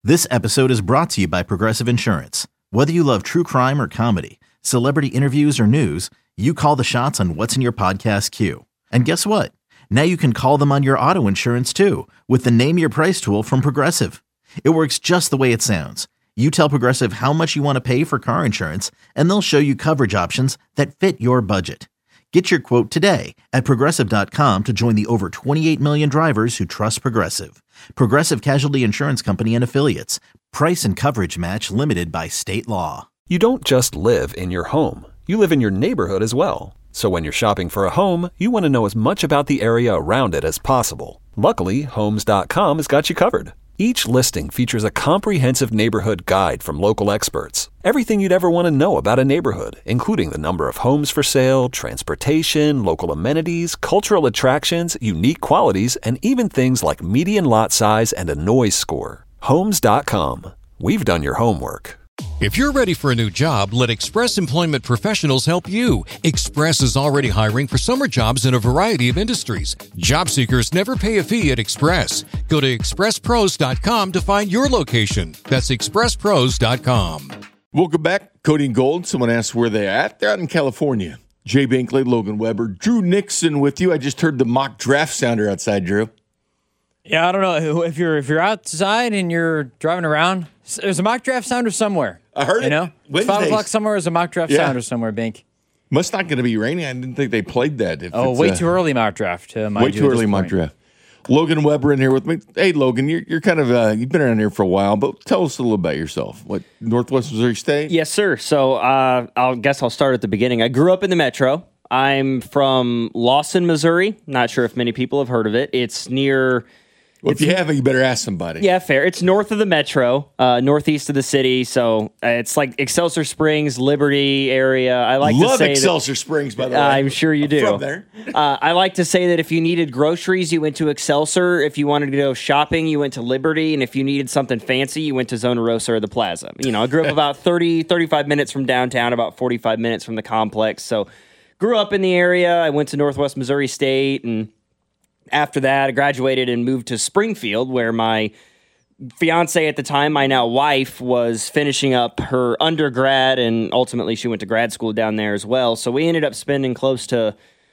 This episode is brought to you by Progressive Insurance. Whether you love true crime or comedy, celebrity interviews or news, you call the shots on what's in your podcast queue. And guess what? Now you can call them on your auto insurance too with the Name Your Price tool from Progressive. It works just the way it sounds. You tell Progressive how much you want to pay for car insurance, and they'll show you coverage options that fit your budget. Get your quote today at Progressive.com to join the over 28 million drivers who trust Progressive. Progressive Casualty Insurance Company and Affiliates. Price and coverage match limited by state law. You don't just live in your home. You live in your neighborhood as well. So when you're shopping for a home, you want to know as much about the area around it as possible. Luckily, Homes.com has got you covered. Each listing features a comprehensive neighborhood guide from local experts. Everything you'd ever want to know about a neighborhood, including the number of homes for sale, transportation, local amenities, cultural attractions, unique qualities, and even things like median lot size and a noise score. Homes.com. We've done your homework. If you're ready for a new job, let Express Employment Professionals help you. Express is already hiring for summer jobs in a variety of industries. Job seekers never pay a fee at Express. Go to expresspros.com to find your location. That's expresspros.com. Welcome back. Cody and Gold. Someone asked where they're at. They're out in California. Jay Binkley, Logan Weber, Drew Nixon with you. I just heard the mock draft sounder outside, Drew. Yeah, I don't know if you're outside and you're driving around. There's a mock draft sounder somewhere. I heard it. You know, Wednesdays. 5 o'clock somewhere is a mock draft sounder somewhere. Bink. Must not going to be raining. I didn't think they played that. Way too early mock draft. Way too early mock draft. Logan Weber in here with me. Hey, Logan, you're kind of you've been around here for a while, but tell us a little about yourself. What, Northwest Missouri State? Yes, sir. So I'll start at the beginning. I grew up in the Metro. I'm from Lawson, Missouri. Not sure if many people have heard of it. It's near. Well, if you haven't, you better ask somebody. Yeah, fair. It's north of the Metro, northeast of the city. So it's like Excelsior Springs, Liberty area. I like Love to say Excelsior Springs, by the way. I'm sure you do. From there. I like to say that if you needed groceries, you went to Excelsior. If you wanted to go shopping, you went to Liberty. And if you needed something fancy, you went to Zona Rosa or the Plaza. You know, I grew up about 35 minutes from downtown, about 45 minutes from the complex. So grew up in the area. I went to Northwest Missouri State, and after that, I graduated and moved to Springfield, where my fiance at the time, my now wife, was finishing up her undergrad, and ultimately she went to grad school down there as well. So we ended up spending close to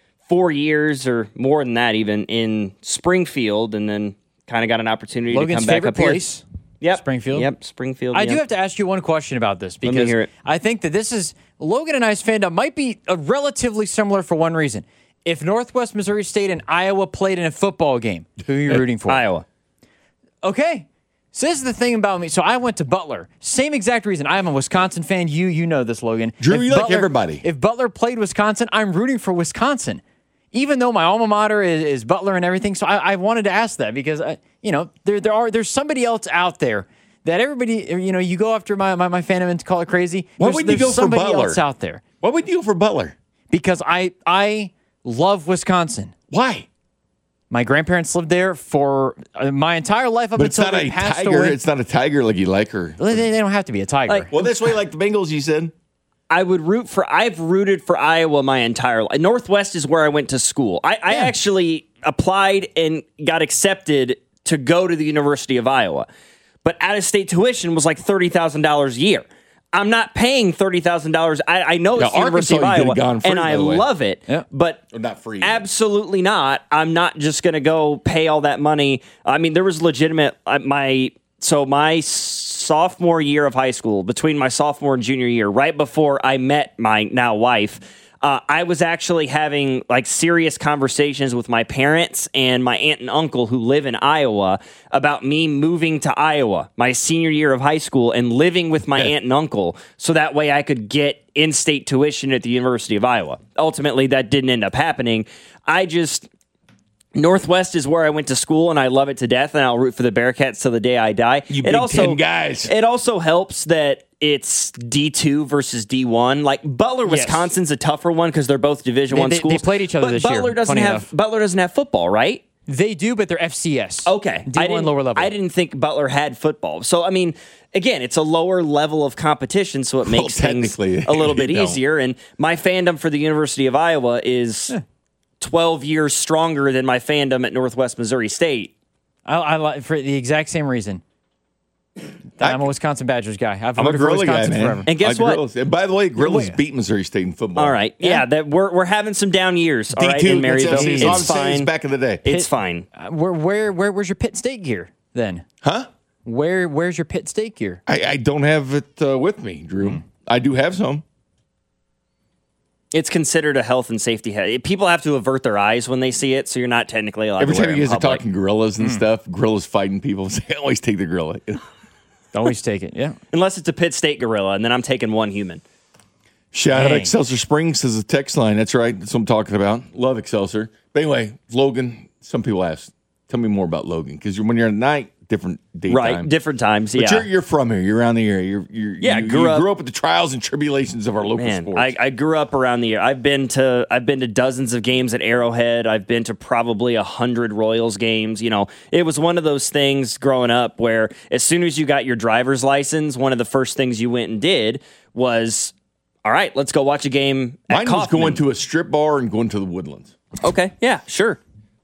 4 years or more than that even in Springfield, and then kind of got an opportunity Logan's to come back favorite up here. place. Yep. Springfield? Yep, Springfield. I do have to ask you one question about this, because Let me hear it. I think that this is Logan and I's fandom might be relatively similar for one reason. If Northwest Missouri State and Iowa played in a football game, who are you rooting for? Iowa. Okay. So this is the thing about me. So I went to Butler. Same exact reason. I'm a Wisconsin fan. You know this, Logan. Drew, you like everybody. If Butler played Wisconsin, I'm rooting for Wisconsin. Even though my alma mater is Butler and everything. So I wanted to ask that because, there's somebody else out there that everybody, you go after my fandom and call it crazy. Why would you go for Butler? Somebody else out there. Why would you go for Butler? Because I love Wisconsin. Why? My grandparents lived there for my entire life up until they passed away. It's not a tiger like you like her. They don't have to be a tiger. Well, that's why you like the Bengals, you said. I've rooted for Iowa my entire life. Northwest is where I went to school. I actually applied and got accepted to go to the University of Iowa. But out-of-state tuition was like $30,000 a year. I'm not paying $30,000. I know it's the University of Iowa, and I love it, but not free. Absolutely not. I'm not just going to go pay all that money. I mean, there was legitimate my sophomore year of high school, between my sophomore and junior year, right before I met my now wife. I was actually having like serious conversations with my parents and my aunt and uncle who live in Iowa about me moving to Iowa my senior year of high school and living with my aunt and uncle so that way I could get in-state tuition at the University of Iowa. Ultimately, that didn't end up happening. Northwest is where I went to school, and I love it to death, and I'll root for the Bearcats till the day I die. You Big Ten guys. It also helps that it's D2 versus D1. Like Butler, Wisconsin's a tougher one because they're both Division I schools. They played each other this year. Butler doesn't have football, right? They do, but they're FCS. Okay. D1 lower level. I didn't think Butler had football. So, I mean, again, it's a lower level of competition, so it makes things a little bit easier. And my fandom for the University of Iowa is 12 years stronger than my fandom at Northwest Missouri State. I for the exact same reason. I'm a Wisconsin Badgers guy. I'm a rooted for gorilla guy, Wisconsin man. forever. And guess what? Gorillas. And by the way, Gorillas beat Missouri State in football. All right. Yeah, that we're having some down years. All right, D2, in Maryville. that's It's it's fine. back in the day. It's fine. Where's your Pitt State gear then? Huh? Where's your Pitt State gear? I don't have it with me, Drew. I do have some. It's considered a health and safety. People have to avert their eyes when they see it, so you're not technically allowed Every to wear time it you in guys are public. talking gorillas and stuff, gorillas fighting people, they always take the gorilla. Always take it. Yeah. Unless it's a Pitt State gorilla, and then I'm taking one human. Shout out Dang. Excelsior Springs as a text line. That's right. That's what I'm talking about. Love Excelsior. But anyway, Logan, some people ask, tell me more about Logan. Because when you're at night, different daytime. Right, different times. But Yeah, you're from here. You're around the area. Yeah, you grew grew up with the trials and tribulations of our local man. sports. I grew up around the. I've been to dozens of games at Arrowhead. I've been to probably 100 Royals games. You know, it was one of those things growing up where as soon as you got your driver's license, one of the first things you went and did was, all right, let's go watch a game at Mine was Kaufman. going to a strip bar and going to the Woodlands. Okay, yeah, sure.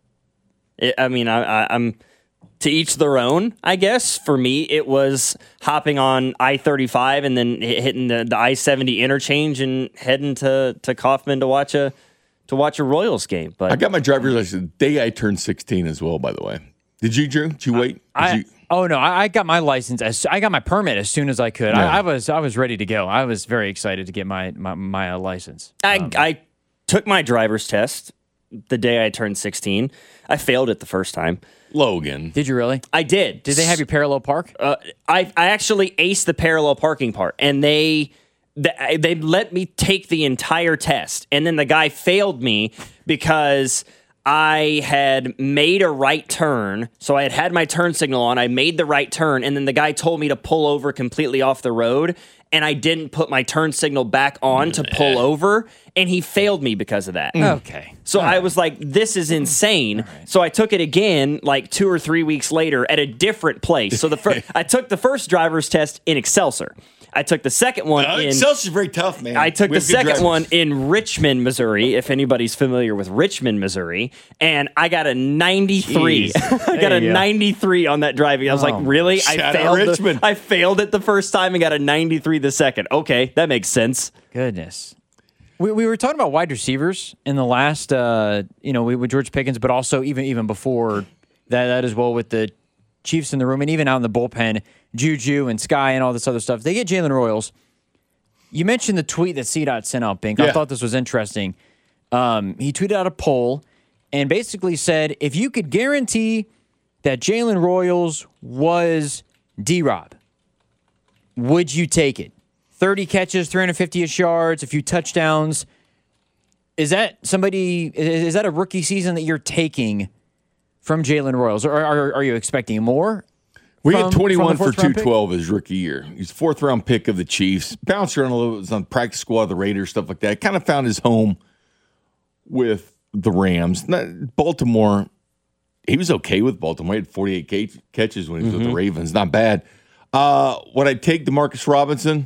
I'm to each their own, I guess. For me, it was hopping on I-35 and then hitting the I-70 interchange and heading to Kaufman to watch a Royals game. But I got my driver's license the day I turned 16 as well, by the way. Did you, Drew? Did you wait? I got my license. I got my permit as soon as I could. Yeah. I was ready to go. I was very excited to get my license. I took my driver's test the day I turned 16. I failed it the first time. Logan. Did you really? I did. Did they have you parallel park? I actually aced the parallel parking part, and they let me take the entire test, and then the guy failed me because I had made a right turn. So I had my turn signal on. I made the right turn, and then the guy told me to pull over completely off the road, and I didn't put my turn signal back on to pull over, and he failed me because of that. Okay. So I was like, this is insane. So I took it again like 2 or 3 weeks later at a different place. So I took the first driver's test in Excelsior. I took the second one in Excelsior's very tough, man. I took We the have good second drivers. one in Richmond, Missouri, if anybody's familiar with Richmond, Missouri, and I got a 93. I got There a you go. 93 on that driving. I was like, really? Shout out Richmond. I failed it the first time and got a 93 the second. Okay, that makes sense. Goodness. We were talking about wide receivers in the last, with George Pickens, but also even before that as well with the Chiefs in the room and even out in the bullpen, Juju and Sky and all this other stuff. They get Jalen Royals. You mentioned the tweet that CDOT sent out, Pink. I Yeah. thought this was interesting. He tweeted out a poll and basically said, if you could guarantee that Jalen Royals was D-Rob, would you take it? 30 catches, 350-ish yards, a few touchdowns. Is that a rookie season that you're taking from Jalen Royals? Or are you expecting more? We from- had 21 from the for fourth-round pick? 212 his rookie year. He's a fourth-round pick of the Chiefs. Bounced around a little. Was on practice squad of the Raiders, stuff like that. Kind of found his home with the Rams. Baltimore, he was okay with Baltimore. He had 48 catches when he was with the Ravens. Not bad. Would I take DeMarcus Robinson?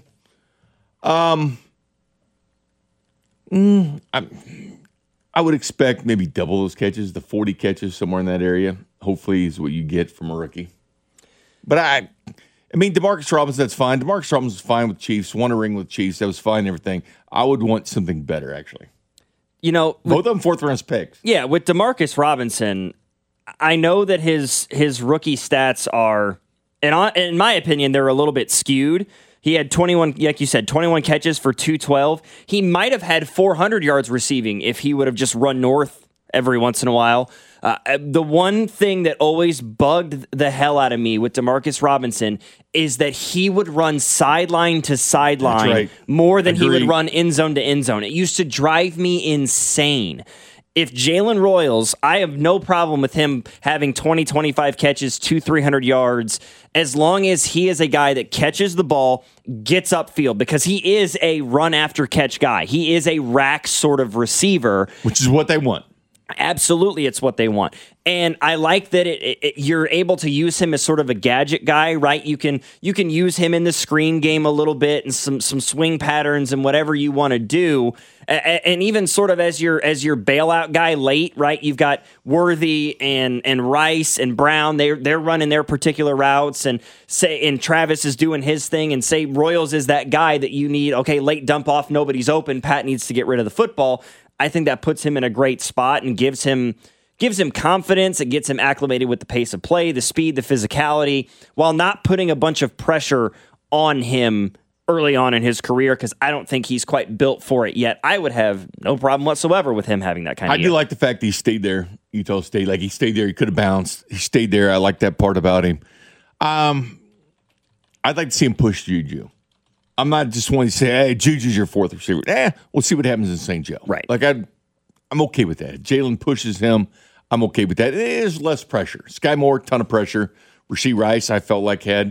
I would expect maybe double those catches, the 40 catches, somewhere in that area. Hopefully is what you get from a rookie. But I mean, DeMarcus Robinson, that's fine. DeMarcus Robinson's fine with Chiefs, won a ring with Chiefs. That was fine and everything. I would want something better, actually. You know, Both of them fourth-round picks. yeah, with DeMarcus Robinson, I know that his rookie stats are, in my opinion, they're a little bit skewed. He had 21, like you said, 21 catches for 212. He might have had 400 yards receiving if he would have just run north every once in a while. The one thing that always bugged the hell out of me with DeMarcus Robinson is that he would run sideline to sideline right. more than he would Agreed. run end zone to end zone. It used to drive me insane. If Jalen Royals, I have no problem with him having 20, 25 catches, 300 yards, as long as he is a guy that catches the ball, gets upfield, because he is a run after catch guy. He is a rack sort of receiver. Which is what they want. Absolutely, it's what they want. And I like that you're able to use him as sort of a gadget guy, right? You can use him in the screen game a little bit and some swing patterns and whatever you want to do. And even sort of as your bailout guy late, right? You've got Worthy and Rice and Brown. They're running their particular routes, and Travis is doing his thing, and say Royals is that guy that you need. Okay, late dump off, nobody's open. Pat needs to get rid of the football. I think that puts him in a great spot and gives him confidence. It gets him acclimated with the pace of play, the speed, the physicality, while not putting a bunch of pressure on him early on in his career, because I don't think he's quite built for it yet. I would have no problem whatsoever with him having that kind of year. I do like the fact that he stayed there, Utah State. Like, he stayed there. He could have bounced. He stayed there. I like that part about him. I'd like to see him push Juju. I'm not just wanting to say, hey, Juju's your fourth receiver. We'll see what happens in St. Joe. Right. Like, I'm okay with that. If Jalen pushes him, I'm okay with that. There's less pressure. Sky Moore, ton of pressure. Rashee Rice, I felt like, had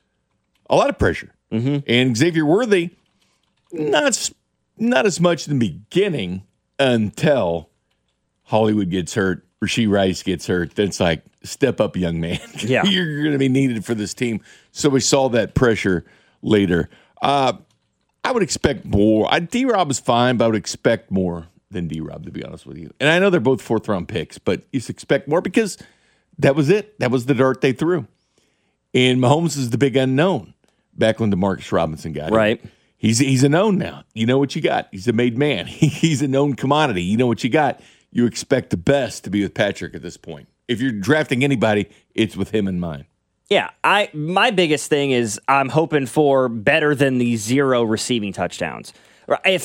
a lot of pressure. Mm-hmm. And Xavier Worthy, not as much in the beginning until Hollywood gets hurt, Rashee Rice gets hurt. Then it's like, step up, young man. Yeah. You're going to be needed for this team. So we saw that pressure later. I would expect more. D-Rob is fine, but I would expect more than D-Rob, to be honest with you. And I know they're both fourth-round picks, but you expect more because that was it. That was the dart they threw. And Mahomes is the big unknown back when DeMarcus Robinson got him. Right. He's a known now. You know what you got. He's a made man. He's a known commodity. You know what you got. You expect the best to be with Patrick at this point. If you're drafting anybody, it's with him in mind. Yeah, my biggest thing is I'm hoping for better than the 0 receiving touchdowns. If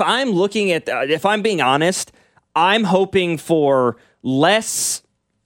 I'm being honest, I'm hoping for less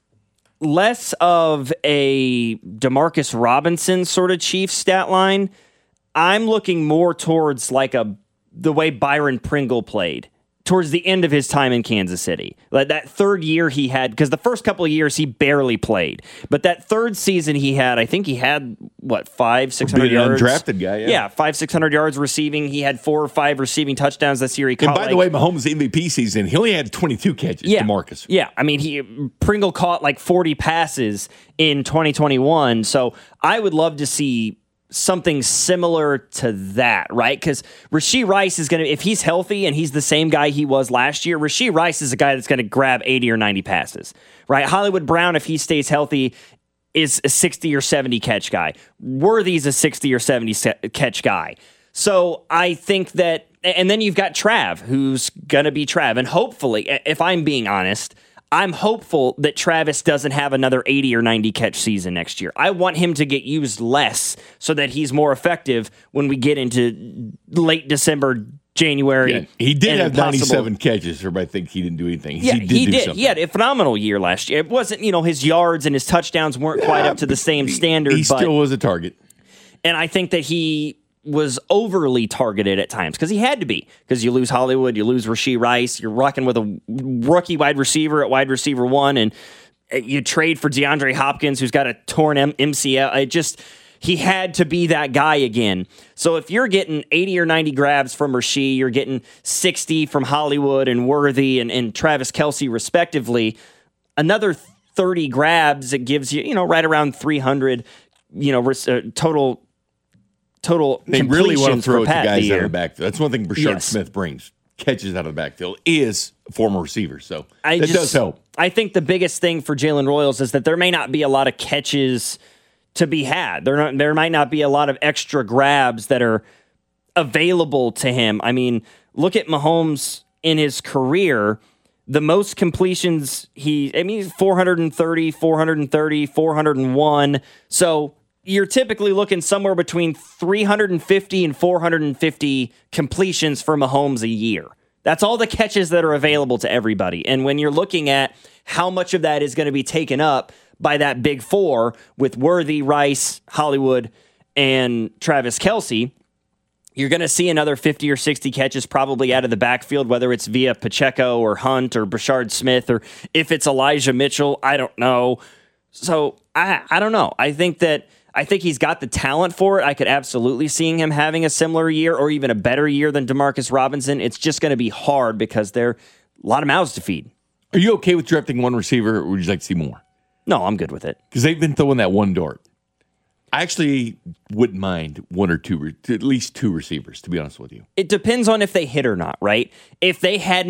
of a DeMarcus Robinson sort of Chiefs stat line. I'm looking more towards like the way Byron Pringle played towards the end of his time in Kansas City. Like that third year he had, because the first couple of years he barely played, but that third season he had, I think he had, 500-600 yards? Undrafted guy, yeah. Yeah, 500-600 yards receiving. He had 4 or 5 receiving touchdowns this year. And by the way, Mahomes' MVP season, he only had 22 catches, DeMarcus. Yeah, I mean, Pringle caught like 40 passes in 2021, so I would love to see something similar to that, right? Because Rashee Rice is going to, if he's healthy and he's the same guy he was last year, Rashee Rice is a guy that's going to grab 80 or 90 passes, right? Hollywood Brown, if he stays healthy, is a 60 or 70 catch guy. Worthy's a 60 or 70 catch guy. So I think that, and then you've got Trav, who's going to be Trav. And hopefully, if I'm being honest, I'm hopeful that Travis doesn't have another 80 or 90 catch season next year. I want him to get used less so that he's more effective when we get into late December, January. Yeah, he did have 97 catches. Everybody thinks he didn't do anything. Yeah, he did. Something. He had a phenomenal year last year. It wasn't, his yards and his touchdowns weren't quite up to the same standard. He still was a target. And I think that he was overly targeted at times because he had to be, because you lose Hollywood, you lose Rashee Rice, you're rocking with a rookie wide receiver at wide receiver 1, and you trade for DeAndre Hopkins, who's got a torn MCL. He had to be that guy again. So if you're getting 80 or 90 grabs from Rashee, you're getting 60 from Hollywood and Worthy and Travis Kelce respectively, another 30 grabs, it gives you, right around 300, total they really want to throw it to Pat guys out of the backfield. That's one thing Brashard Smith brings. Catches out of the backfield is a former receiver. So that does help. I think the biggest thing for Jalen Royals is that there may not be a lot of catches to be had. There might not be a lot of extra grabs that are available to him. I mean, look at Mahomes in his career. The most completions he's 430, 430, 401. So you're typically looking somewhere between 350 and 450 completions for Mahomes a year. That's all the catches that are available to everybody. And when you're looking at how much of that is going to be taken up by that big four with Worthy, Rice, Hollywood, and Travis Kelce, you're going to see another 50 or 60 catches probably out of the backfield, whether it's via Pacheco or Hunt or Brashard Smith, or if it's Elijah Mitchell, I don't know. So I don't know. I think he's got the talent for it. I could absolutely see him having a similar year or even a better year than DeMarcus Robinson. It's just going to be hard because there are a lot of mouths to feed. Are you okay with drafting one receiver, or would you like to see more? No, I'm good with it. Because they've been throwing that one dart. I actually wouldn't mind one or two, at least two receivers, to be honest with you. It depends on if they hit or not, right? If they had,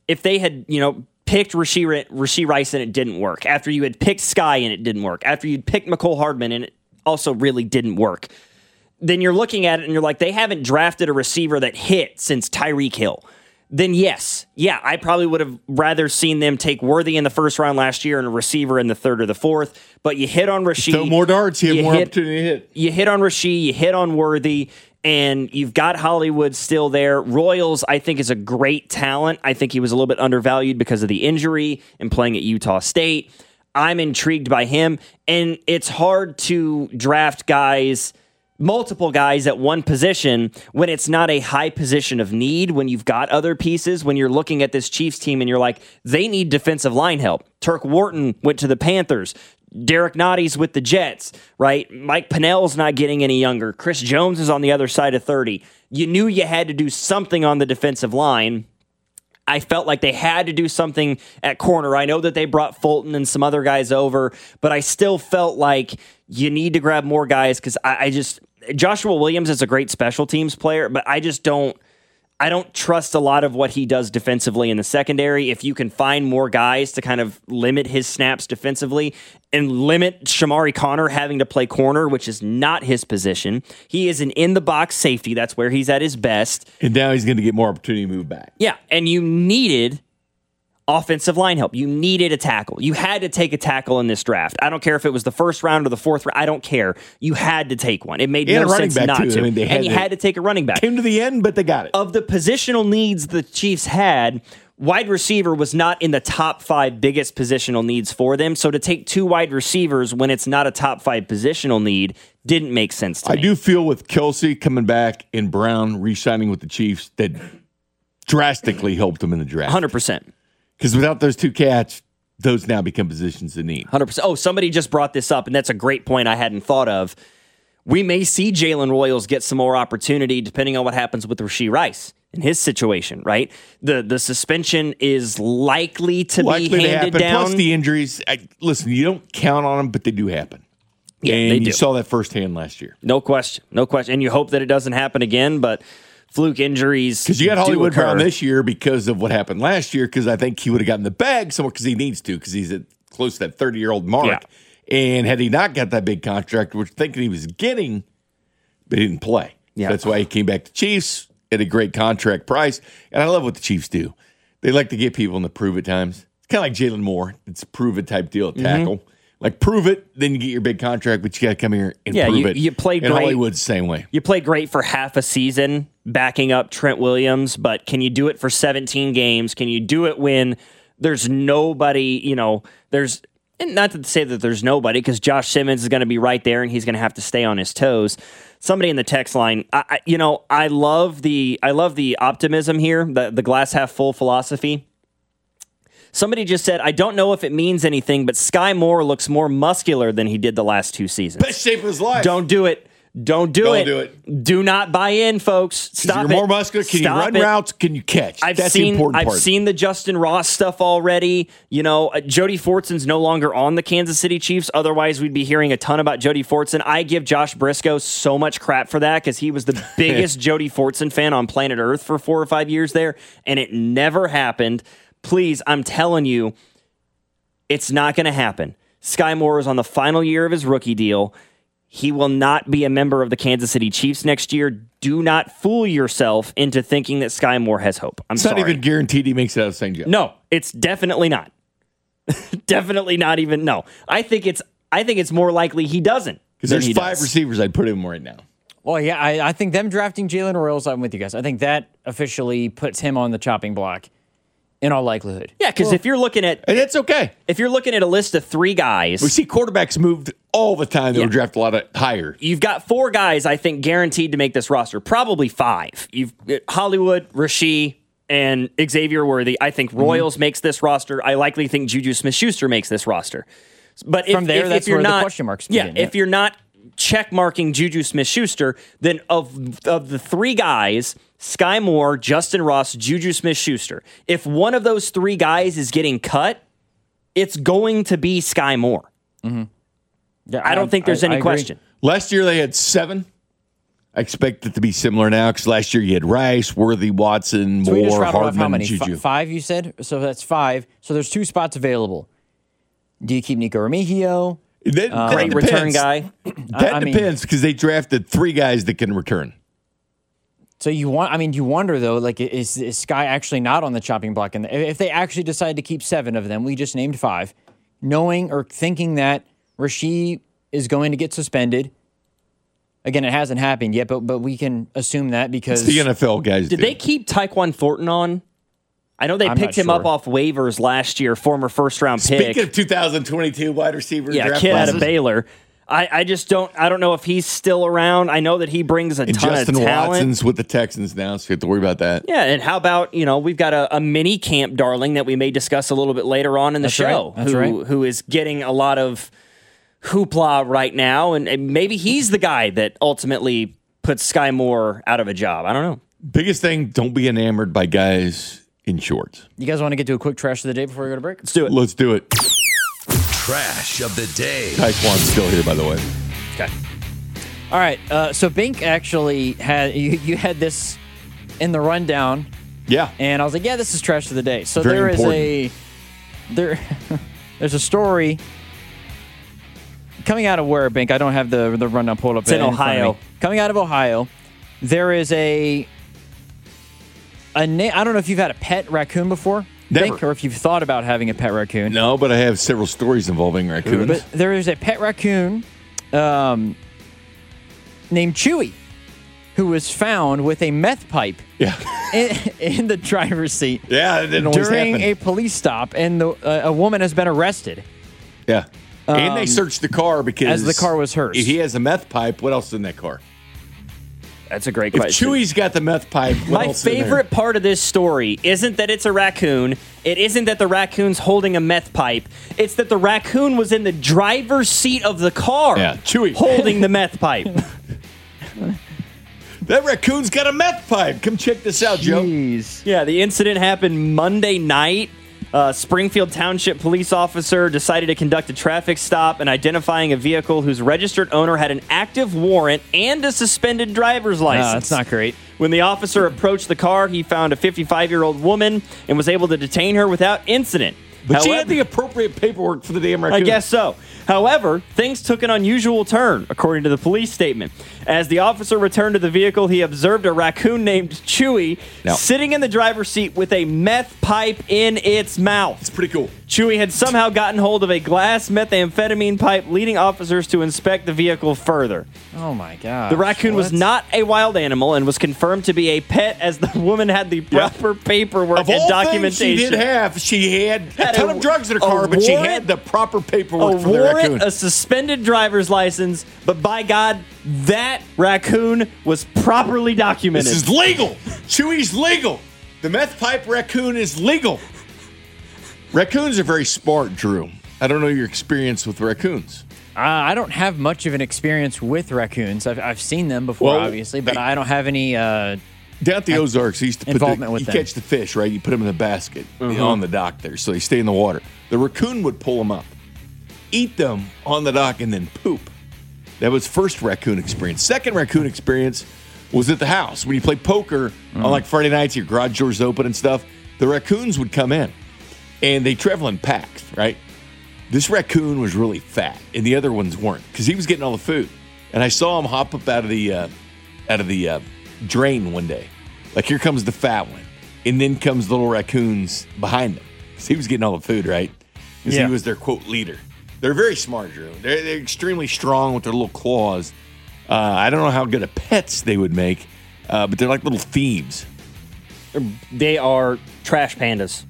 picked Rashee Rice and it didn't work, after you had picked Sky and it didn't work, after you'd picked McCole Hardman and it also really didn't work, then you're looking at it and you're like, they haven't drafted a receiver that hit since Tyreek Hill. Then yes, I probably would have rather seen them take Worthy in the first round last year and a receiver in the third or the fourth. But you hit on Rashee. Throw more darts, you have more opportunity to hit. You hit on Rashee, you hit on Worthy, and you've got Hollywood still there. Royals, I think, is a great talent. I think he was a little bit undervalued because of the injury and playing at Utah State. I'm intrigued by him, and it's hard to draft multiple guys at one position when it's not a high position of need, when you've got other pieces, when you're looking at this Chiefs team and you're like, they need defensive line help. Turk Wharton went to the Panthers. Derek Notty's with the Jets, right? Mike Pennell's not getting any younger. Chris Jones is on the other side of 30. You knew you had to do something on the defensive line. I felt like they had to do something at corner. I know that they brought Fulton and some other guys over, but I still felt like you need to grab more guys because Joshua Williams is a great special teams player, but I don't trust a lot of what he does defensively in the secondary. If you can find more guys to kind of limit his snaps defensively and limit Shamari Connor having to play corner, which is not his position. He is an in-the-box safety. That's where he's at his best. And now he's going to get more opportunity to move back. Yeah, and you needed offensive line help. You needed a tackle. You had to take a tackle in this draft. I don't care if it was the first round or the fourth round. I don't care. You had to take one. It made no sense not to. And you had to take a running back. Came to the end, but they got it. Of the positional needs the Chiefs had, wide receiver was not in the top 5 biggest positional needs for them. So to take 2 wide receivers when it's not a top 5 positional need didn't make sense to me. I do feel with Kelsey coming back and Brown re-signing with the Chiefs that drastically helped them in the draft. 100%. Because without those 2 cats, those now become positions of need. 100%. Oh, somebody just brought this up, and that's a great point I hadn't thought of. We may see Jalen Royals get some more opportunity depending on what happens with Rashee Rice in his situation, right? The suspension is likely to be handed down. Plus the injuries. Listen, you don't count on them, but they do happen. Yeah, and you saw that firsthand last year. No question. And you hope that it doesn't happen again, but fluke injuries. Because you got Hollywood Brown this year because of what happened last year, because I think he would have gotten the bag somewhere because he needs to, because he's close to that 30-year-old mark. Yeah. And had he not got that big contract, which thinking he was getting, but he didn't play. Yeah. So that's why he came back to Chiefs at a great contract price. And I love what the Chiefs do. They like to get people in the prove-it times. It's kind of like Jalen Moore. It's a prove-it type deal at tackle. Mm-hmm. Like, prove it, then you get your big contract, but you got to come here and prove it. You played great. Hollywood's the same way. You played great for half a season backing up Trent Williams, but can you do it for 17 games? Can you do it when there's nobody, and not to say that there's nobody, because Josh Simmons is going to be right there and he's going to have to stay on his toes. Somebody in the text line, I love the optimism here, the glass half full philosophy. Somebody just said, I don't know if it means anything, but Sky Moore looks more muscular than he did the last 2 seasons. Best shape of his life. Don't do it. Don't do it. Do not buy in, folks. Stop it. You're more muscular. Can you run routes? Can you catch? That's the important part. I've seen the Justin Ross stuff already. Jody Fortson's no longer on the Kansas City Chiefs. Otherwise, we'd be hearing a ton about Jody Fortson. I give Josh Briscoe so much crap for that because he was the biggest Jody Fortson fan on planet Earth for 4 or 5 years there, and it never happened. Please, I'm telling you, it's not going to happen. Sky Moore is on the final year of his rookie deal. He will not be a member of the Kansas City Chiefs next year. Do not fool yourself into thinking that Sky Moore has hope. It's not even guaranteed he makes it out of St. Joe. No, it's definitely not. Definitely not even. No, I think it's more likely he doesn't. Because there's 5 receivers I'd put him right now. Well, yeah, I think them drafting Jalen Royals, I'm with you guys. I think that officially puts him on the chopping block. In all likelihood. Yeah, because if you're looking at... And it's okay. If you're looking at a list of 3 guys... We see quarterbacks moved all the time. They would draft a lot of higher. You've got 4 guys, I think, guaranteed to make this roster. Probably 5. You've Hollywood, Rashee, and Xavier Worthy. I think Royals makes this roster. I likely think Juju Smith-Schuster makes this roster. But From there, that's where the question marks begin. If you're not check-marking Juju Smith-Schuster, then of the 3 guys... Sky Moore, Justin Ross, Juju Smith-Schuster. If one of those three guys is getting cut, it's going to be Sky Moore. Mm-hmm. Yeah, I don't think there's any question. Last year they had 7. I expect it to be similar now because last year you had Rice, Worthy, Watson, so Moore, Hardman, and Juju. 5, you said? So that's 5. So there's 2 spots available. Do you keep Nico Remigio? Great return guy. That depends because they drafted 3 guys that can return. So you wonder though, like, is Sky actually not on the chopping block? And if they actually decide to keep 7 of them, we just named 5, knowing or thinking that Rasheed is going to get suspended. Again, it hasn't happened yet, but we can assume that because it's the NFL guys. Did they keep Tyquan Thornton on? I know they picked him up off waivers last year, former first-round pick. Speaking of 2022 wide receiver, kid out of Baylor. I just don't know if he's still around. I know that he brings a ton Justin of talent. Watson's with the Texans now, so you have to worry about that. Yeah, and how about, we've got a mini camp darling that we may discuss a little bit later on in the show. Who is getting a lot of hoopla right now, and maybe he's the guy that ultimately puts Sky Moore out of a job. I don't know. Biggest thing, don't be enamored by guys in shorts. You guys want to get to a quick trash of the day before we go to break? Let's do it. Let's do it. Trash of the day. Taekwon's still here, by the way. Okay. All right. So Bink actually had you had this in the rundown. Yeah. And I was like, yeah, this is trash of the day. So Very there's a story coming out of where, Bink? I don't have the rundown pulled up. It's in Ohio. Coming out of Ohio, there is a I don't know if you've had a pet raccoon before, Never. Bink, or if you've thought about having a pet raccoon. No, but I have several stories involving raccoons. But there is a pet raccoon named Chewy who was found with a meth pipe in the driver's seat. Yeah, it didn't always during happen. a police stop, and a woman has been arrested. Yeah. And they searched the car because as the car was hers. If he has a meth pipe, what else is in that car? That's a great If question. Chewy's got the meth pipe, what My else is in there? favorite part of this story isn't that it's a raccoon. It isn't that the raccoon's holding a meth pipe. It's that the raccoon was in the driver's seat of the car. Yeah, Chewy. Holding the meth pipe. That raccoon's got a meth pipe. Come check this out, Joe. Jeez. Yeah, the incident happened Monday night. Springfield Township police officer decided to conduct a traffic stop and identifying a vehicle whose registered owner had an active warrant and a suspended driver's license. That's not great. When the officer approached the car, he found a 55-year-old woman and was able to detain her without incident. But she had the appropriate paperwork for the damn raccoon. I guess so. However, things took an unusual turn, according to the police statement. As the officer returned to the vehicle, he observed a raccoon named Chewy sitting in the driver's seat with a meth pipe in its mouth. It's pretty cool. Chewy had somehow gotten hold of a glass methamphetamine pipe, leading officers to inspect the vehicle further. Oh, my God. The raccoon was not a wild animal and was confirmed to be a pet as the woman had the proper paperwork Of and all documentation. things she had a ton of drugs in her car, but she had the proper paperwork for the warrant, raccoon. a suspended driver's license, but by God, that raccoon was properly documented. This is legal. Chewy's legal. The meth pipe raccoon is legal. Raccoons are very smart, Drew. I don't know your experience with raccoons. I don't have much of an experience with raccoons. I've seen them before, obviously, but I don't have any down at the Ozarks, they used to involvement with them. catch the fish, right? You put them in a basket on the dock there, so they stay in the water. The raccoon would pull them up, eat them on the dock, and then poop. That was first raccoon experience. Second raccoon experience was at the house. When you play poker on like Friday nights, your garage doors open and stuff, the raccoons would come in, and they travel in packs, right? This raccoon was really fat, and the other ones weren't because he was getting all the food. And I saw him hop up out of the drain one day. Like, here comes the fat one, and then comes the little raccoons behind him because he was getting all the food, right? Because he was their, quote, leader. They're very smart, Drew. They're extremely strong with their little claws. I don't know how good of pets they would make, but they're like little thieves. They are trash pandas.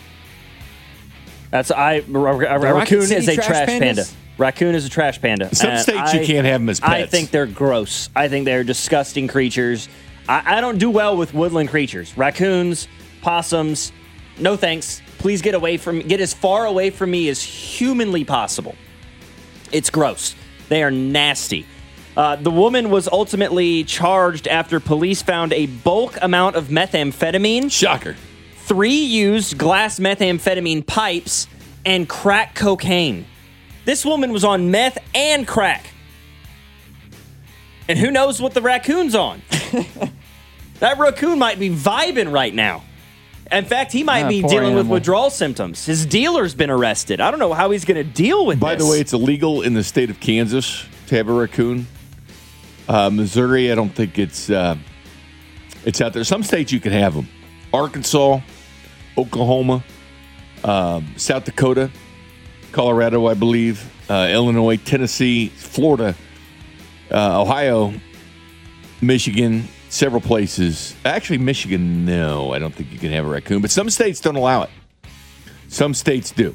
A raccoon is a trash panda. Raccoon is a trash panda. Some states you can't have them as pets. I think they're gross. I think they're disgusting creatures. I don't do well with woodland creatures. Raccoons, possums, no thanks. Please get as far away from me as humanly possible. It's gross. They are nasty. The woman was ultimately charged after police found a bulk amount of methamphetamine. Shocker. 3 used glass methamphetamine pipes and crack cocaine. This woman was on meth and crack. And who knows what the raccoon's on? That raccoon might be vibing right now. In fact, he might be dealing with withdrawal symptoms. His dealer's been arrested. I don't know how he's going to deal with this. By the way, it's illegal in the state of Kansas to have a raccoon. Missouri, I don't think it's out there. Some states you can have them. Arkansas, Oklahoma, South Dakota, Colorado, I believe, Illinois, Tennessee, Florida, Ohio, Michigan, several places. Actually, Michigan, no, I don't think you can have a raccoon. But some states don't allow it. Some states do.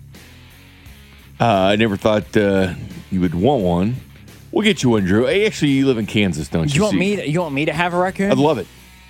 I never thought you would want one. We'll get you one, Drew. Hey, actually, you live in Kansas, don't you? You want me to have a raccoon? I'd love it.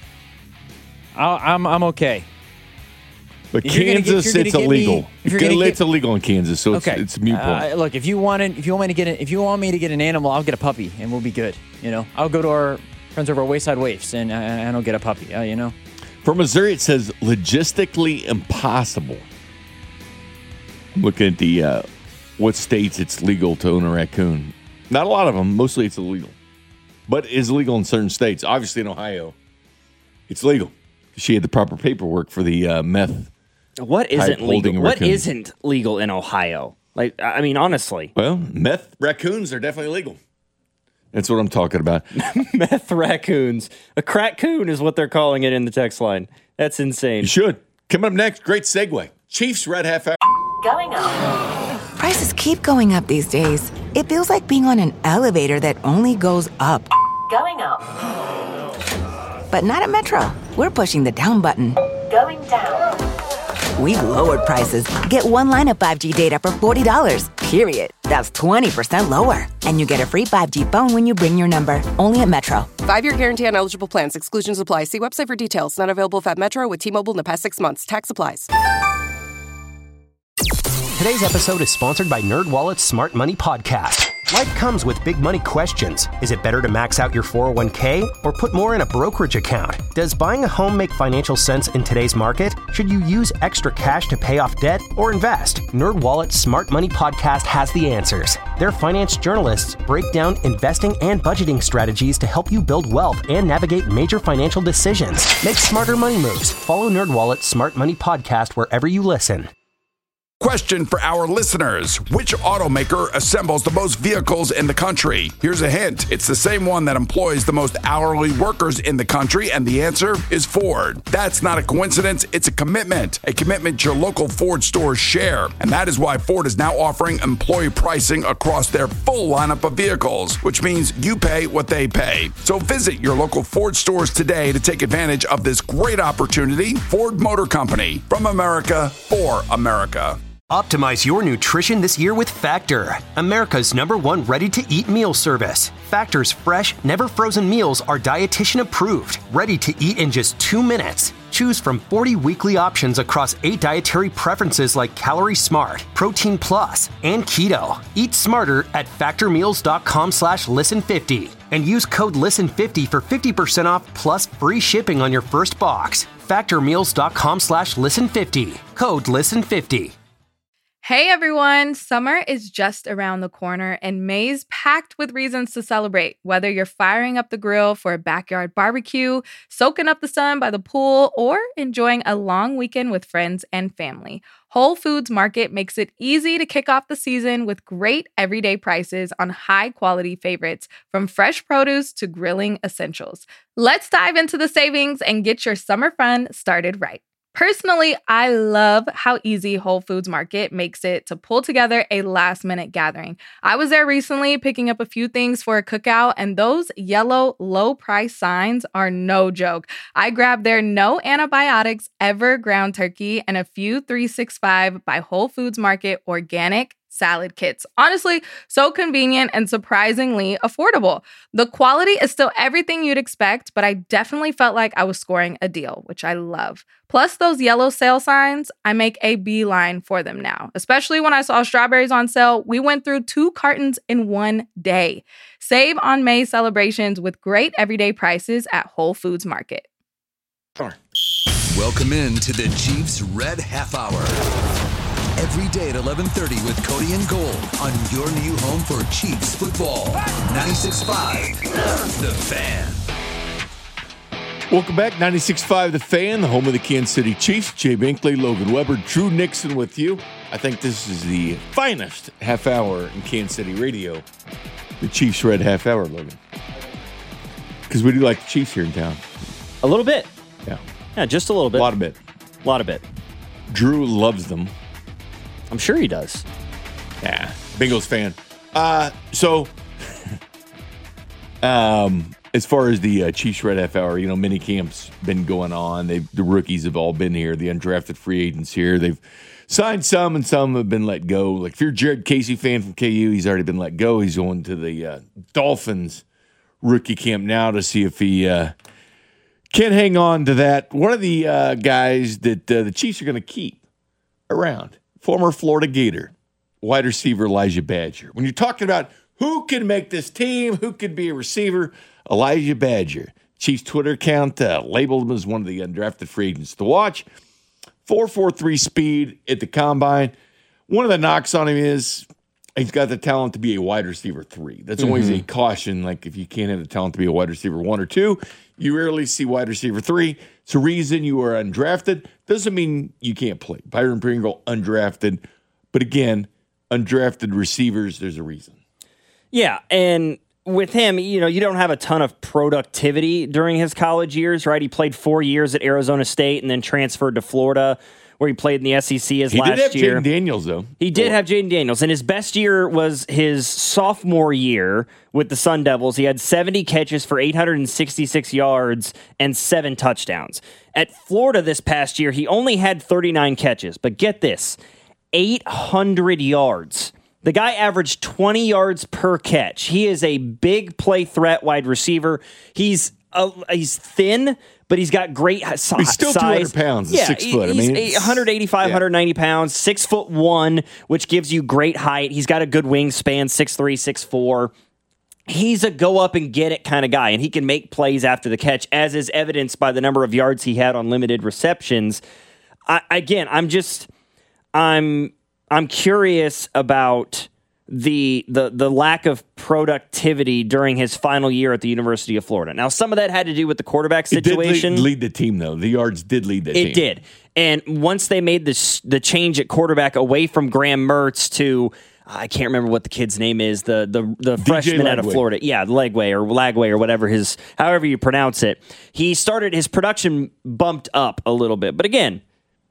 I'm okay. But Kansas, it's illegal. It's illegal in Kansas, so okay. It's a mute point. Look, if you want me to get an animal, I'll get a puppy, and we'll be good. I'll go to our friends over at Wayside Waifs, and I'll get a puppy. For Missouri, it says logistically impossible. I'm looking at the what states it's legal to own a raccoon. Not a lot of them. Mostly it's illegal, but it is legal in certain states. Obviously, in Ohio, it's legal. She had the proper paperwork for the meth. What isn't legal? What isn't legal in Ohio? Honestly. Well, meth raccoons are definitely legal. That's what I'm talking about. Meth raccoons. A crack-coon is what they're calling it in the text line. That's insane. You should. Coming up next, great segue. Chiefs Red Half Hour. Going up. Prices keep going up these days. It feels like being on an elevator that only goes up. Going up. But not at Metro. We're pushing the down button. Going down. We've lowered prices. Get one line of 5G data for $40, period. That's 20% lower. And you get a free 5G phone when you bring your number. Only at Metro. 5-year guarantee on eligible plans. Exclusions apply. See website for details. Not available at Metro with T-Mobile in the past 6 months. Tax applies. Today's episode is sponsored by NerdWallet's Smart Money Podcast. Life comes with big money questions. Is it better to max out your 401k or put more in a brokerage account? Does buying a home make financial sense in today's market? Should you use extra cash to pay off debt or invest? NerdWallet's Smart Money Podcast has the answers. Their finance journalists break down investing and budgeting strategies to help you build wealth and navigate major financial decisions. Make smarter money moves. Follow NerdWallet's Smart Money Podcast wherever you listen. Question for our listeners. Which automaker assembles the most vehicles in the country? Here's a hint. It's the same one that employs the most hourly workers in the country, and the answer is Ford. That's not a coincidence. It's a commitment your local Ford stores share. And that is why Ford is now offering employee pricing across their full lineup of vehicles, which means you pay what they pay. So visit your local Ford stores today to take advantage of this great opportunity. Ford Motor Company, from America for America. Optimize your nutrition this year with Factor, America's #1 ready-to-eat meal service. Factor's fresh, never-frozen meals are dietitian approved, ready to eat in just 2 minutes. Choose from 40 weekly options across 8 dietary preferences like Calorie Smart, Protein Plus, and Keto. Eat smarter at factormeals.com/listen50 and use code LISTEN50 for 50% off plus free shipping on your first box. Factormeals.com/listen50. Code LISTEN50. Hey everyone, summer is just around the corner and May's packed with reasons to celebrate. Whether you're firing up the grill for a backyard barbecue, soaking up the sun by the pool, or enjoying a long weekend with friends and family, Whole Foods Market makes it easy to kick off the season with great everyday prices on high-quality favorites, from fresh produce to grilling essentials. Let's dive into the savings and get your summer fun started right. Personally, I love how easy Whole Foods Market makes it to pull together a last-minute gathering. I was there recently picking up a few things for a cookout, and those yellow low-price signs are no joke. I grabbed their no antibiotics ever ground turkey and a few 365 by Whole Foods Market organic salad kits. Honestly, so convenient and surprisingly affordable. The quality is still everything you'd expect, but I definitely felt like I was scoring a deal, which I love. Plus those yellow sale signs, I make a beeline for them now. Especially when I saw strawberries on sale, we went through 2 cartons in one day. Save on May celebrations with great everyday prices at Whole Foods Market. Welcome in to the Chiefs Red Half Hour. Every day at 11:30 with Cody and Gold on your new home for Chiefs football. 96.5, The Fan. Welcome back, 96.5 The Fan, the home of the Kansas City Chiefs. Jay Binkley, Logan Weber, Drew Nixon with you. I think this is the finest half hour in Kansas City radio. The Chiefs Red Half Hour, Logan. Because we do like the Chiefs here in town. A little bit. Yeah. Yeah, just a little bit. A lot of bit. A lot of bit. Drew loves them. I'm sure he does. Yeah, Bengals fan. As far as the Chiefs Red Half Hour, mini camp's been going on. The rookies have all been here. The undrafted free agents here. They've signed some, and some have been let go. Like if you're a Jared Casey fan from KU, he's already been let go. He's going to the Dolphins rookie camp now to see if he can hang on to that. One of the guys that the Chiefs are going to keep around, former Florida Gator, wide receiver Elijah Badger. When you're talking about who can make this team, who could be a receiver, Elijah Badger. Chiefs Twitter account labeled him as one of the undrafted free agents to watch. 4.43 speed at the combine. One of the knocks on him is he's got the talent to be a wide receiver 3. That's always a caution. Like if you can't have the talent to be a wide receiver 1 or 2, you rarely see wide receiver 3. It's a reason you are undrafted. Doesn't mean you can't play. Byron Pringle, undrafted. But again, undrafted receivers, there's a reason. Yeah, and with him, you don't have a ton of productivity during his college years, right? He played 4 years at Arizona State and then transferred to Florida, where he played in the SEC last year. He did have Jaden Daniels, though. He did have Jaden Daniels, and his best year was his sophomore year with the Sun Devils. He had 70 catches for 866 yards and 7 touchdowns. At Florida this past year, he only had 39 catches, but get this, 800 yards. The guy averaged 20 yards per catch. He is a big play threat wide receiver. He's thin, but he's got great size. He's still 200 pounds, 6 foot. He's 185, 190 pounds, 6'1", which gives you great height. He's got a good wingspan, 6'3", 6'4". He's a go up and get it kind of guy, and he can make plays after the catch, as is evidenced by the number of yards he had on limited receptions. I'm curious about the lack of productivity during his final year at the University of Florida. Now, some of that had to do with the quarterback situation. It did lead the team, though. The yards did lead the team. It did. And once they made the change at quarterback away from Graham Mertz to, I can't remember what the kid's name is, the freshman out of Florida. Yeah, Lagway or whatever however you pronounce it. His production bumped up a little bit. But again,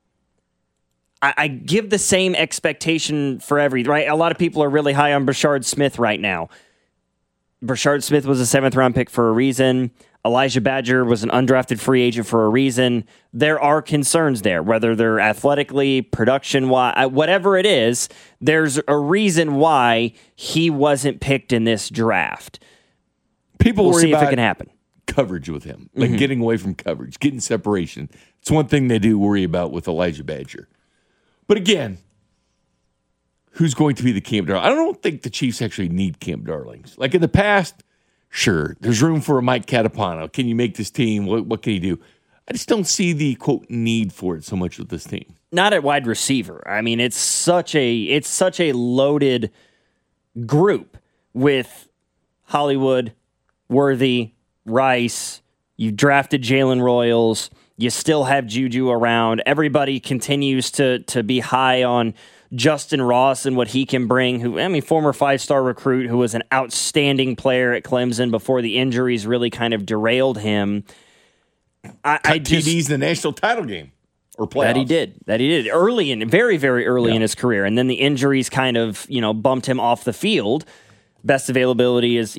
I give the same expectation for right? A lot of people are really high on Brashard Smith right now. Brashard Smith was a 7th-round pick for a reason. Elijah Badger was an undrafted free agent for a reason. There are concerns there, whether they're athletically, production-wise, whatever it is, there's a reason why he wasn't picked in this draft. We'll see about if it can happen. Coverage with him, like getting away from coverage, getting separation. It's one thing they do worry about with Elijah Badger. But again, who's going to be the Camp Darling? I don't think the Chiefs actually need Camp Darlings. Like in the past, sure, there's room for a Mike Catapano. Can you make this team? What can you do? I just don't see the, quote, need for it so much with this team. Not at wide receiver. I mean, it's such a loaded group with Hollywood, Worthy, Rice. You drafted Jalen Royals. You still have Juju around. Everybody continues to be high on Justin Ross and what he can bring. Former 5-star recruit who was an outstanding player at Clemson before the injuries really kind of derailed him. TDs in the national title game or playoffs. That he did very, very early in his career. And then the injuries kind of, bumped him off the field. Best availability is,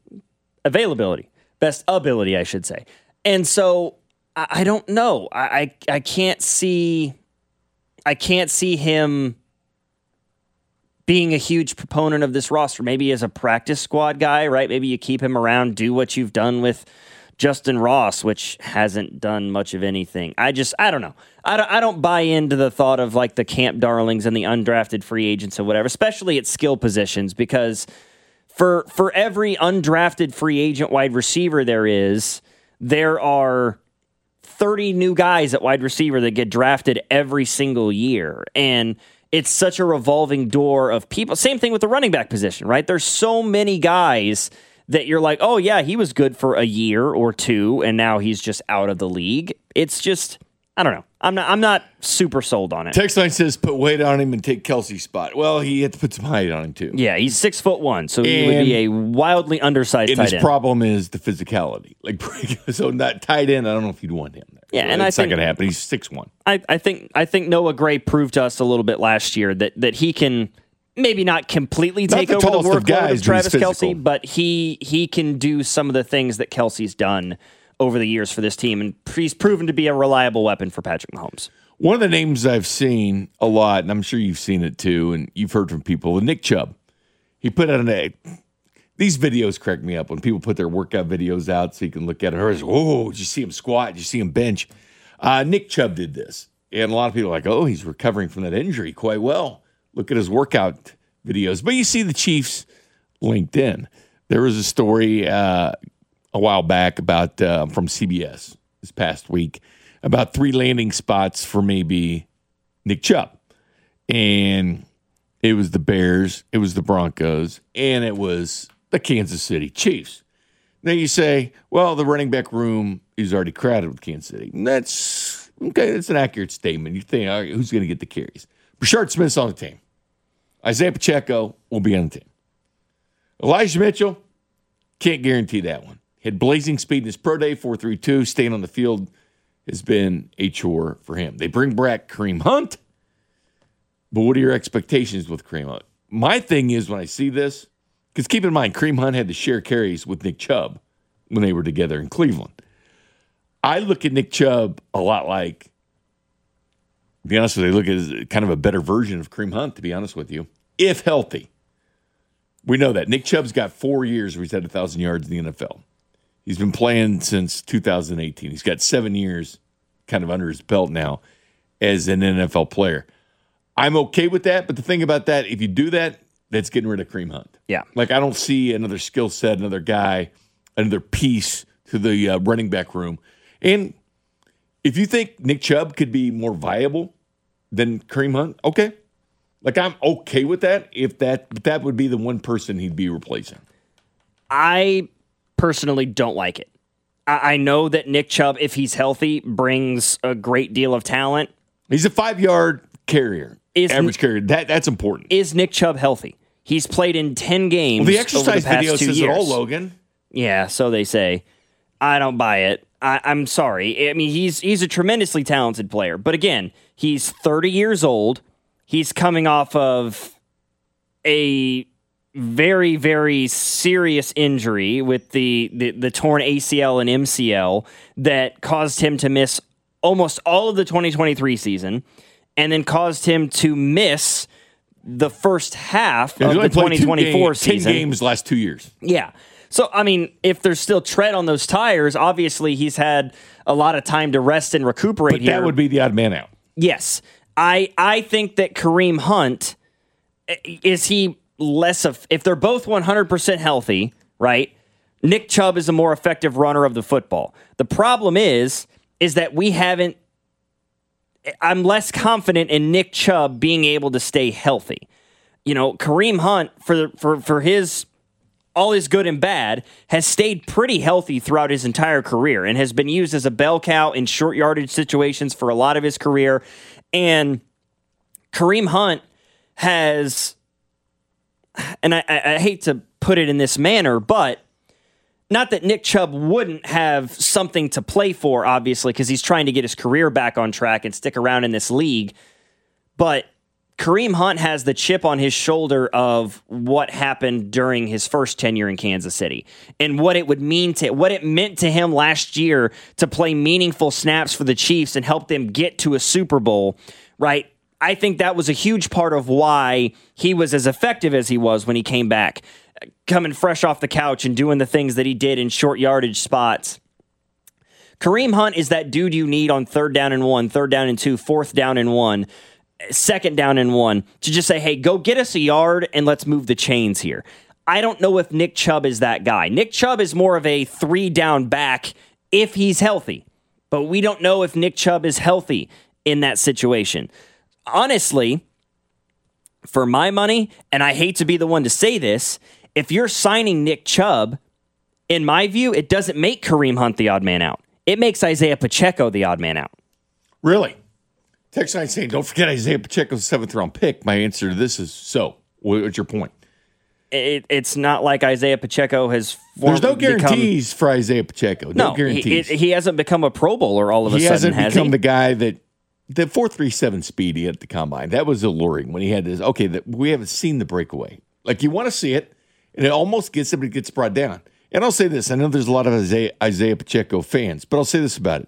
best ability, I should say. And so I don't know. I can't see him being a huge proponent of this roster, maybe as a practice squad guy, right? Maybe you keep him around, do what you've done with Justin Ross, which hasn't done much of anything. I don't know. I don't buy into the thought of like the camp darlings and the undrafted free agents or whatever, especially at skill positions, because for every undrafted free agent wide receiver there are 30 new guys at wide receiver that get drafted every single year. And it's such a revolving door of people. Same thing with the running back position, right? There's so many guys that you're like, oh yeah, he was good for a year or two, and now he's just out of the league. It's just, I don't know. I'm not super sold on it. Text line says put weight on him and take Kelsey's spot. Well, he had to put some height on him too. Yeah, he's 6'1", so he would be a wildly undersized tight end. His problem is the physicality. Like, so not tight end. I don't know if you'd want him there. Yeah, and it's not going to happen. He's 6'1". I think Noah Gray proved to us a little bit last year that he can maybe not completely take over the workload of Travis Kelce, but he can do some of the things that Kelsey's done over the years for this team, and he's proven to be a reliable weapon for Patrick Mahomes. One of the names I've seen a lot, and I'm sure you've seen it too, and you've heard from people, Nick Chubb. He put out these videos crack me up when people put their workout videos out so you can look at it. Whoa, did you see him squat? Did you see him bench? Nick Chubb did this, and a lot of people are like, oh, he's recovering from that injury quite well. Look at his workout videos. But you see the Chiefs LinkedIn. There was a story a while back about from CBS this past week about 3 landing spots for maybe Nick Chubb. And it was the Bears, it was the Broncos, and it was the Kansas City Chiefs. Now you say, well, the running back room is already crowded with Kansas City. And that's okay. That's an accurate statement. You think, all right, who's going to get the carries? Brashard Smith's on the team. Isaiah Pacheco will be on the team. Elijah Mitchell, can't guarantee that one. Had blazing speed in his pro day, 4.32. Staying on the field has been a chore for him. They bring back Kareem Hunt. But what are your expectations with Kareem Hunt? My thing is when I see this, because keep in mind, Kareem Hunt had to share carries with Nick Chubb when they were together in Cleveland. I look at Nick Chubb a lot like, to be honest with you, I look at it as kind of a better version of Kareem Hunt, to be honest with you, if healthy. We know that. Nick Chubb's got 4 years where he's had 1,000 yards in the NFL. He's been playing since 2018. He's got 7 years kind of under his belt now as an NFL player. I'm okay with that, but the thing about that, if you do that, that's getting rid of Kareem Hunt. Yeah. Like, I don't see another skill set, another guy, another piece to the running back room. And if you think Nick Chubb could be more viable than Kareem Hunt, okay. Like, I'm okay with that if that would be the one person he'd be replacing. I personally don't like it. I know that Nick Chubb, if he's healthy, brings a great deal of talent. He's a 5-yard carrier, average carrier. That's important. Is Nick Chubb healthy? He's played in 10 games. Well, the exercise over the video past 2 says years. it all, Logan. Yeah, so they say. I don't buy it. I'm sorry. I mean, he's a tremendously talented player. But again, he's 30 years old. He's coming off of a very, very serious injury with the torn ACL and MCL that caused him to miss almost all of the 2023 season and then caused him to miss the first half of the 2024 season. 10 games last 2 years. Yeah. So, I mean, if there's still tread on those tires, obviously he's had a lot of time to rest and recuperate but here. That would be the odd man out. Yes. I think that Kareem Hunt, is he less of, if they're both 100% healthy, right? Nick Chubb is a more effective runner of the football. The problem is that I'm less confident in Nick Chubb being able to stay healthy. You know, Kareem Hunt, for his all his good and bad, has stayed pretty healthy throughout his entire career and has been used as a bell cow in short yardage situations for a lot of his career. And Kareem Hunt has, and I hate to put it in this manner, but not that Nick Chubb wouldn't have something to play for, obviously, because he's trying to get his career back on track and stick around in this league. But Kareem Hunt has the chip on his shoulder of what happened during his first tenure in Kansas City and what it meant to him last year to play meaningful snaps for the Chiefs and help them get to a Super Bowl, right? I think that was a huge part of why he was as effective as he was when he came back, coming fresh off the couch and doing the things that he did in short yardage spots. Kareem Hunt is that dude you need on 3rd down and 1, 3rd down and 2, 4th down and 1, 2nd down and 1, to just say, hey, go get us a yard and let's move the chains here. I don't know if Nick Chubb is that guy. Nick Chubb is more of a 3-down back if he's healthy, but we don't know if Nick Chubb is healthy in that situation. Honestly, for my money, and I hate to be the one to say this, if you're signing Nick Chubb, in my view, it doesn't make Kareem Hunt the odd man out. It makes Isaiah Pacheco the odd man out. Really? Text line saying, don't forget Isaiah Pacheco's 7th-round pick. My answer to this is so. What's your point? It's not like Isaiah Pacheco has There's no guarantees for Isaiah Pacheco. No guarantees. He hasn't become a Pro Bowler all of a sudden, has he? He hasn't become the guy that the 4.37 speed he had at the combine. That was alluring when he had this. Okay, we haven't seen the breakaway. Like, you want to see it, and it almost gets him, but it gets brought down. And I'll say this. I know there's a lot of Isaiah Pacheco fans, but I'll say this about it.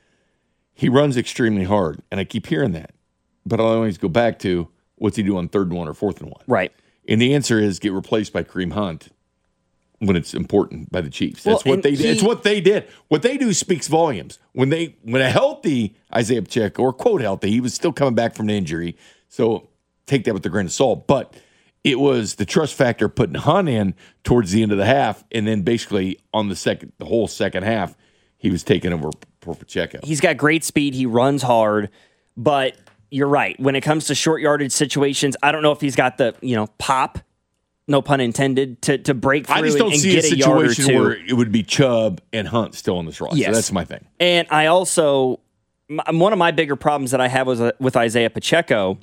He runs extremely hard, and I keep hearing that. But I'll always go back to, what's he do on 3rd and 1 or 4th and 1? Right. And the answer is get replaced by Kareem Hunt when it's important by the Chiefs. That's what they did. It's what they did. What they do speaks volumes. When a healthy Isaiah Pacheco, or quote healthy, he was still coming back from an injury. So take that with a grain of salt. But it was the trust factor putting Hunt in towards the end of the half, and then basically on the whole second half, he was taking over for Pacheco. He's got great speed. He runs hard, but you're right. When it comes to short yardage situations, I don't know if he's got the pop, no pun intended, to break through and get a yard or two. I just don't see a situation where it would be Chubb and Hunt still on this roster. Yes. That's my thing. And I also, one of my bigger problems that I have with Isaiah Pacheco,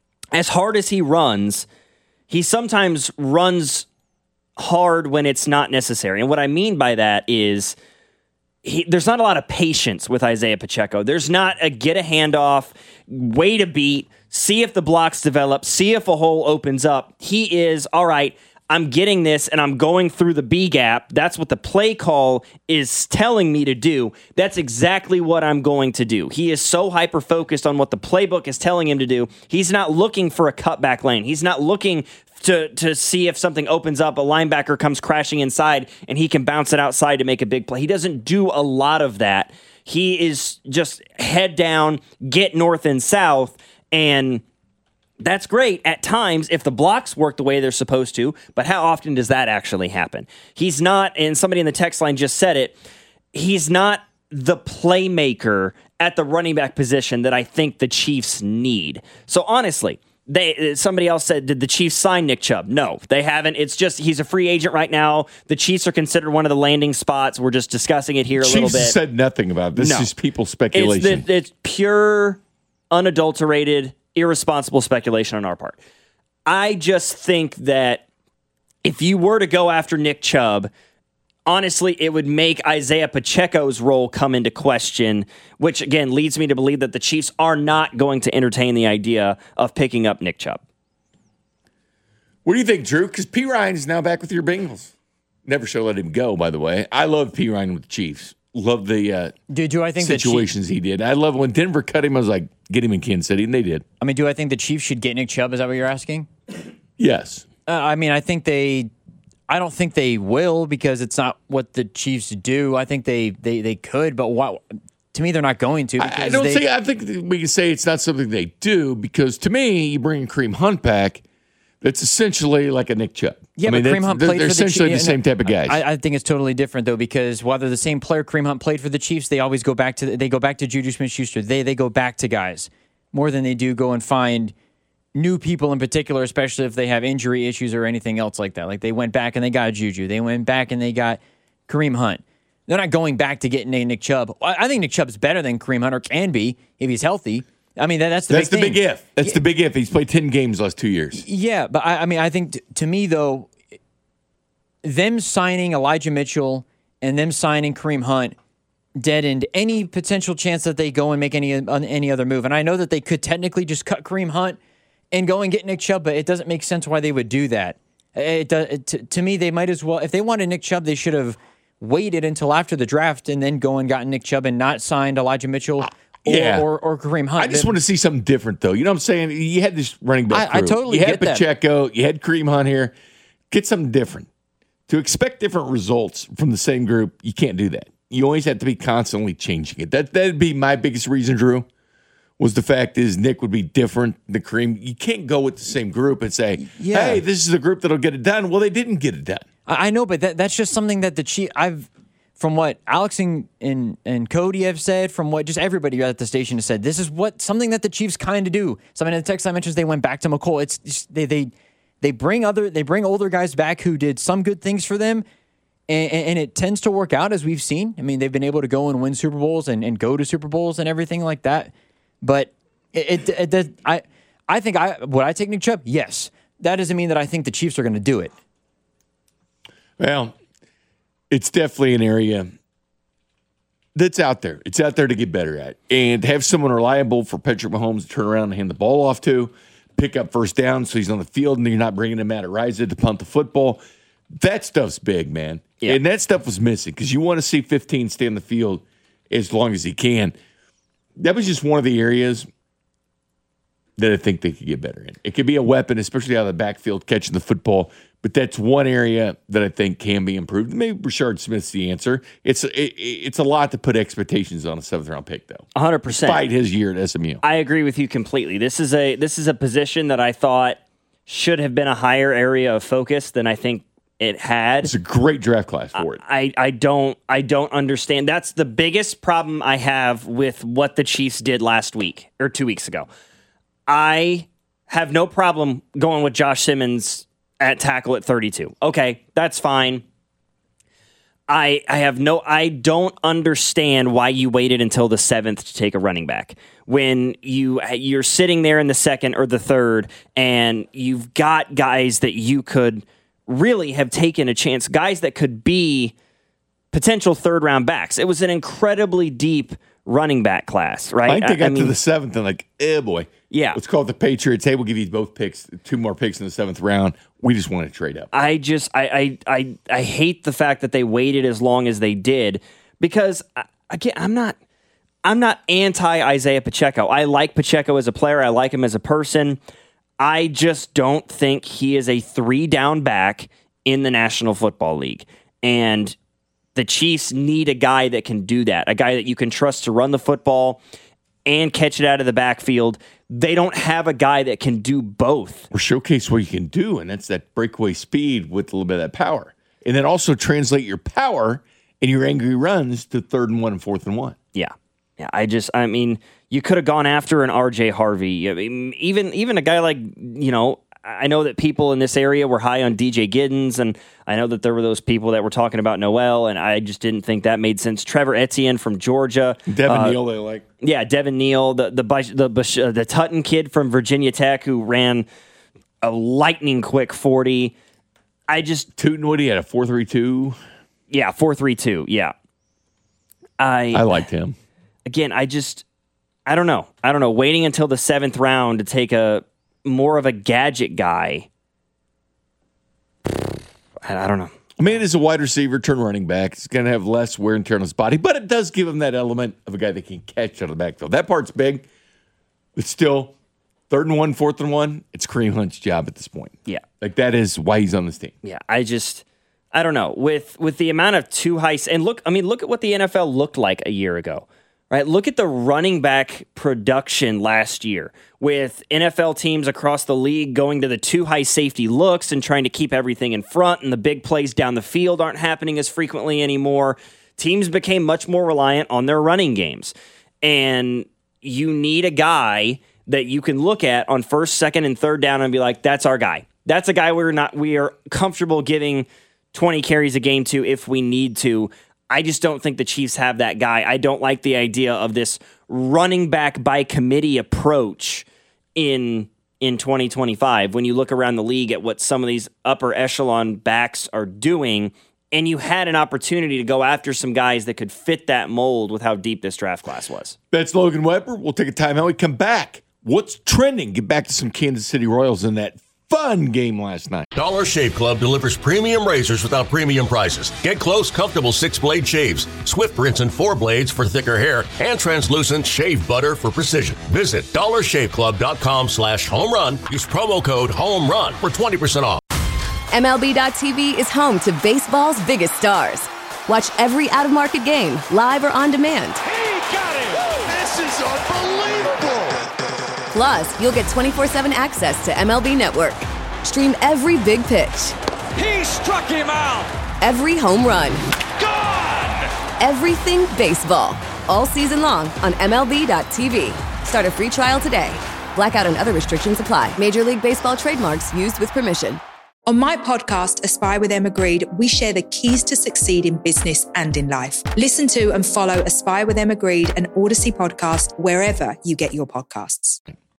as hard as he runs, he sometimes runs hard when it's not necessary. And what I mean by that is there's not a lot of patience with Isaiah Pacheco. There's not a get a handoff, wait a beat, see if the blocks develop, see if a hole opens up. He is, all right, I'm getting this and I'm going through the B gap. That's what the play call is telling me to do. That's exactly what I'm going to do. He is so hyper-focused on what the playbook is telling him to do. He's not looking for a cutback lane. He's not looking to see if something opens up, a linebacker comes crashing inside, and he can bounce it outside to make a big play. He doesn't do a lot of that. He is just head down, get north and south, and that's great at times if the blocks work the way they're supposed to, but how often does that actually happen? He's not, and somebody in the text line just said it, he's not the playmaker at the running back position that I think the Chiefs need. So honestly, somebody else said, did the Chiefs sign Nick Chubb? No, they haven't. It's just he's a free agent right now. The Chiefs are considered one of the landing spots. We're just discussing it here a little bit. Chiefs said nothing about it. This is people's speculation. It's pure, unadulterated, irresponsible speculation on our part. I just think that if you were to go after Nick Chubb, honestly, it would make Isaiah Pacheco's role come into question, which, again, leads me to believe that the Chiefs are not going to entertain the idea of picking up Nick Chubb. What do you think, Drew? Because P. Ryan is now back with your Bengals. Never should let him go, by the way. I love P. Ryan with the Chiefs. Love the I think situations he did. I love when Denver cut him. I was like, get him in Kansas City, and they did. I mean, do I think the Chiefs should get Nick Chubb? Is that what you're asking? Yes. I mean, I don't think they will because it's not what the Chiefs do. I think they could, but to me, they're not going to. I think we can say it's not something they do because to me, you bring Kareem Hunt back, that's essentially like a Nick Chubb. Yeah, but Kareem Hunt played for the Chiefs. They're essentially the same type of guys. I think it's totally different though because whether the same player Kareem Hunt played for the Chiefs, they always go back to Juju Smith-Schuster. They go back to guys more than they do go and find new people in particular, especially if they have injury issues or anything else like that. Like they went back and they got Juju. They went back and they got Kareem Hunt. They're not going back to getting Nick Chubb. I think Nick Chubb's better than Kareem Hunt or can be if he's healthy. I mean, that's the big if. That's the big if. He's played 10 games the last 2 years. Yeah, but I think to me, though, them signing Elijah Mitchell and them signing Kareem Hunt deadened any potential chance that they go and make any other move. And I know that they could technically just cut Kareem Hunt and go and get Nick Chubb, but it doesn't make sense why they would do that. To me, they might as well, if they wanted Nick Chubb, they should have waited until after the draft and then go and gotten Nick Chubb and not signed Elijah Mitchell or Kareem Hunt. I just want to see something different, though. You know what I'm saying? You had this running back I crew. totally You had get that. Pacheco. You had Kareem Hunt here. Get something different. To expect different results from the same group, you can't do that. You always have to be constantly changing it. That'd be my biggest reason, Drew, was the fact is Nick would be different than Kareem. You can't go with the same group and say, hey, this is the group that'll get it done. Well, they didn't get it done. I know, but that's just something that the Chiefs, from what Alex and Cody have said, from what just everybody at the station has said, this is something that the Chiefs kind of do. Something in the text I mentioned, they went back to McColl. It's just, they bring older guys back who did some good things for them, and it tends to work out as we've seen. I mean, they've been able to go and win Super Bowls and go to Super Bowls and everything like that. But I think would I take Nick Chubb? Yes. That doesn't mean that I think the Chiefs are going to do it. Well, it's definitely an area that's out there. It's out there to get better at. And to have someone reliable for Patrick Mahomes to turn around and hand the ball off to, pick up first down so he's on the field and you're not bringing him out at Riza to punt the football. That stuff's big, man. Yeah. And that stuff was missing because you want to see 15 stay on the field as long as he can. That was just one of the areas that I think they could get better in. It could be a weapon, especially out of the backfield, catching the football. But that's one area that I think can be improved. Maybe Rashard Smith's the answer. It's a lot to put expectations on a 7th-round pick, though. 100%. Despite his year at SMU. I agree with you completely. This is a position that I thought should have been a higher area of focus than I think it had. It's a great draft class for it. I don't understand. That's the biggest problem I have with what the Chiefs did last week or 2 weeks ago. I have no problem going with Josh Simmons at tackle at 32. Okay, that's fine. I don't understand why you waited until the 7th to take a running back when you're sitting there in the 2nd or the 3rd and you've got guys that you could really have taken a chance, guys that could be potential 3rd-round backs. It was an incredibly deep running back class, right? I think they got to the 7th and like, boy. Yeah. Let's call it the Patriots. Hey, we'll give you both picks, 2 more picks in the 7th round. We just want to trade up. I hate the fact that they waited as long as they did because again, I'm not anti Isaiah Pacheco. I like Pacheco as a player. I like him as a person. I just don't think he is a 3-down back in the National Football League. And the Chiefs need a guy that can do that, a guy that you can trust to run the football and catch it out of the backfield. They don't have a guy that can do both. Or showcase what you can do, and that's that breakaway speed with a little bit of that power. And then also translate your power and your angry runs to 3rd and 1 and 4th and 1. Yeah. Yeah, I mean, you could have gone after an RJ Harvey. I mean, even a guy like, I know that people in this area were high on DJ Giddens, and I know that there were those people that were talking about Noel, and I just didn't think that made sense. Trevor Etienne from Georgia. Devin Neal, they like. Yeah, Devin Neal, the Tutton kid from Virginia Tech who ran a lightning quick 40. Tootin had a 4.32. Yeah, 4.32, yeah. I liked him. Again, I don't know. Waiting until the 7th round to take more of a gadget guy. I don't know. I mean, as a wide receiver, turn running back, it's going to have less wear and tear on his body, but it does give him that element of a guy that can catch out of the backfield. That part's big. It's still 3rd and 1, 4th and 1. It's Kareem Hunt's job at this point. Yeah. Like, that is why he's on this team. Yeah, I don't know. With the amount of too high, and look at what the NFL looked like a year ago. Right, look at the running back production last year with NFL teams across the league going to the too high safety looks and trying to keep everything in front, and the big plays down the field aren't happening as frequently anymore. Teams became much more reliant on their running games. And you need a guy that you can look at on 1st, 2nd, and 3rd down and be like, that's our guy. That's a guy we are comfortable giving 20 carries a game to if we need to. I just don't think the Chiefs have that guy. I don't like the idea of this running back by committee approach in 2025 when you look around the league at what some of these upper echelon backs are doing, and you had an opportunity to go after some guys that could fit that mold with how deep this draft class was. That's Logan Weber. We'll take a timeout. We come back. What's trending? Get back to some Kansas City Royals in that fun game last night. Dollar Shave Club delivers premium razors without premium prices. Get close, comfortable 6-blade shaves, swift rinse and 4 blades for thicker hair, and translucent shave butter for precision. Visit dollarshaveclub.com/home run. Use promo code HOME RUN for 20% off. MLB.tv is home to baseball's biggest stars. Watch every out-of-market game, live or on demand. He got it! This is unbelievable! Plus, you'll get 24/7 access to MLB Network. Stream every big pitch. He struck him out! Every home run. Gone! Everything baseball. All season long on MLB.tv. Start a free trial today. Blackout and other restrictions apply. Major League Baseball trademarks used with permission. On my podcast, Aspire with Emma Greed, we share the keys to succeed in business and in life. Listen to and follow Aspire with Emma Greed, an Odyssey podcast, wherever you get your podcasts.